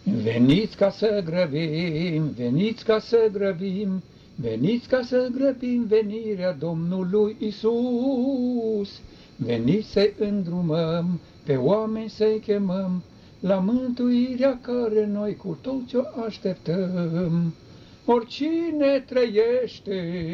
Veniți ca să grăbim, veniți ca să grăbim, veniți ca să grăbim venirea Domnului Isus. Veniți să-i îndrumăm, pe oameni să-i chemăm, la mântuirea care noi cu toți o așteptăm. Oricine trăiește,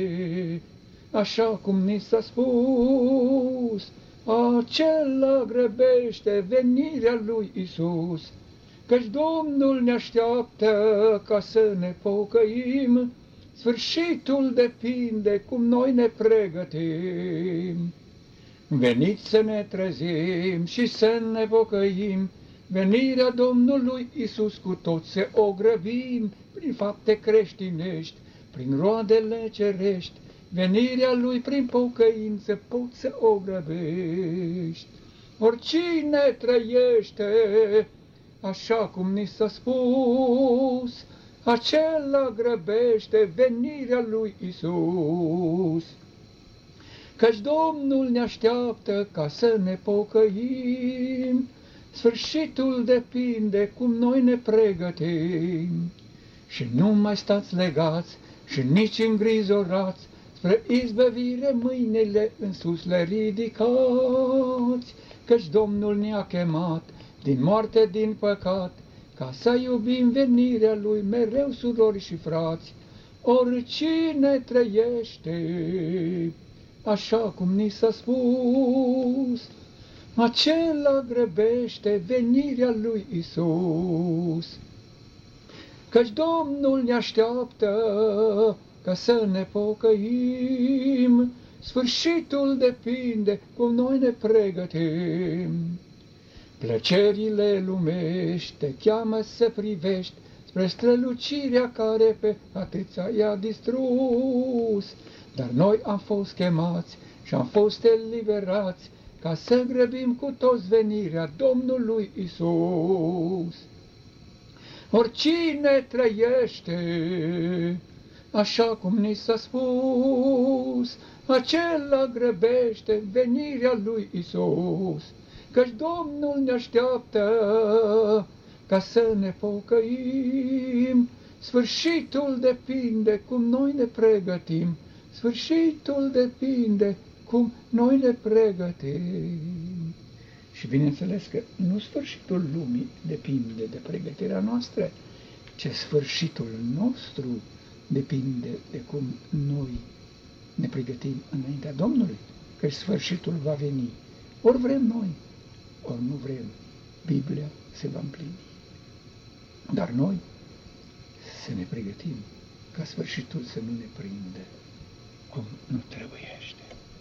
așa cum ni s-a spus, acela grăbește venirea lui Isus. Căci Domnul ne așteaptă ca să ne pocăim, sfârșitul depinde cum noi ne pregătim. Veniți să ne trezim și să ne pocăim, venirea Domnului Isus cu toți să o grăbim, prin fapte creștinești, prin roadele cerești, venirea Lui prin pocăință poți să o grăbești. Oricine trăiește, așa cum ni s-a spus, acela grăbește venirea lui Isus. Căci Domnul ne așteaptă ca să ne pocăim, sfârșitul depinde cum noi ne pregătim. Și nu mai stați legați și nici îngrijorați, spre izbăvire mâinile în sus le ridicați, căci Domnul ne-a chemat din moarte, din păcat, ca să iubim venirea Lui mereu, surori și frați. Oricine trăiește, așa cum ni s-a spus, acela grăbește venirea Lui Isus. Căci Domnul ne așteaptă ca să ne pocăim, sfârșitul depinde cum noi ne pregătim. Plăcerile lumești te cheamă să privești spre strălucirea care pe atâția i-a distrus. Dar noi am fost chemați și am fost eliberați ca să grăbim cu toți venirea Domnului Isus. Oricine trăiește, așa cum ni s-a spus, acela grăbește venirea lui Isus. Căci Domnul ne așteaptă ca să ne pocăim, sfârșitul depinde cum noi ne pregătim, sfârșitul depinde cum noi ne pregătim. Și bineînțeles că nu sfârșitul lumii depinde de pregătirea noastră, ci sfârșitul nostru depinde de cum noi ne pregătim înaintea Domnului, că sfârșitul va veni. Ori vrem noi, ori nu vrem, Biblia se va împlini. Dar noi să ne pregătim ca sfârșitul să nu ne prindă.